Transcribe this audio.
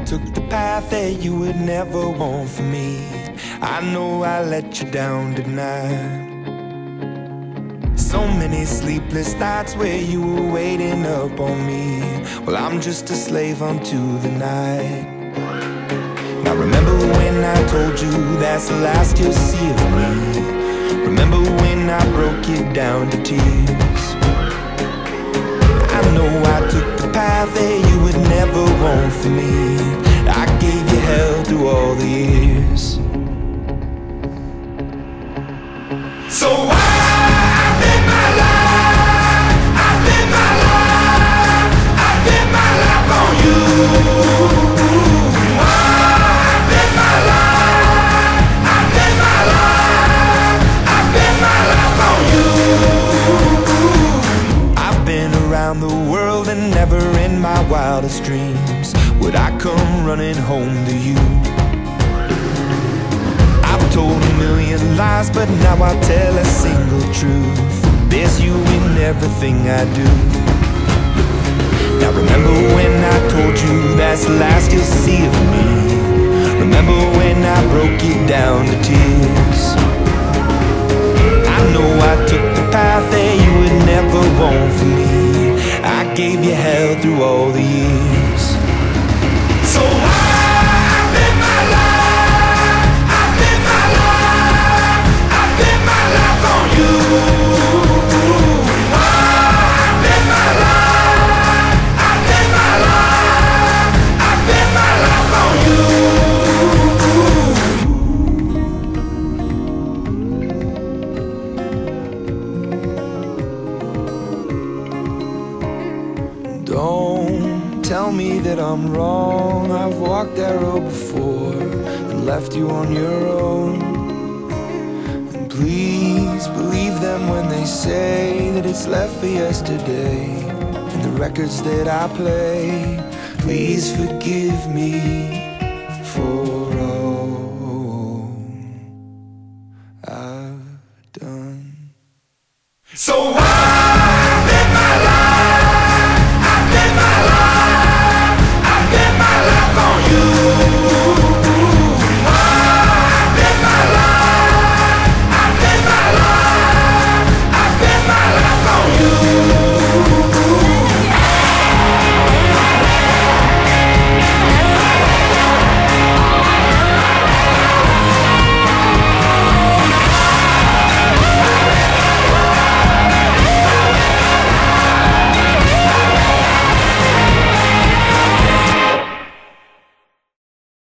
took the path that you would never want for me. I know I let you down tonight. So many sleepless nights where you were waiting up on me. Well, I'm just a slave unto the night. Now remember when I told you that's the last you'll see of me. Remember when I broke you down to tears. I know I took the path that you would never want for me. I gave you hell through all the years. So I bet my life, I bet my life, I bet my life on you. I bet my life, I bet my life, I bet my life on you. I've been around the world and never in my wildest dreams would I come running home to you. I've told a million lies, but now I tell a single truth. There's you in everything I do. Now remember when I told you that's the last you'll see of me. Remember when I broke you down to tears. I know I took the path that you would never want for me. I gave you hell through all the years. So I bet my life, I bet my life, I bet my life on you. I bet my life, I bet my life, I bet my life on you. Don't tell me that I'm wrong. I've walked that road before and left you on your own. And please believe them when they say that it's left for yesterday. And the records that I play, please forgive me for all I've done. So why?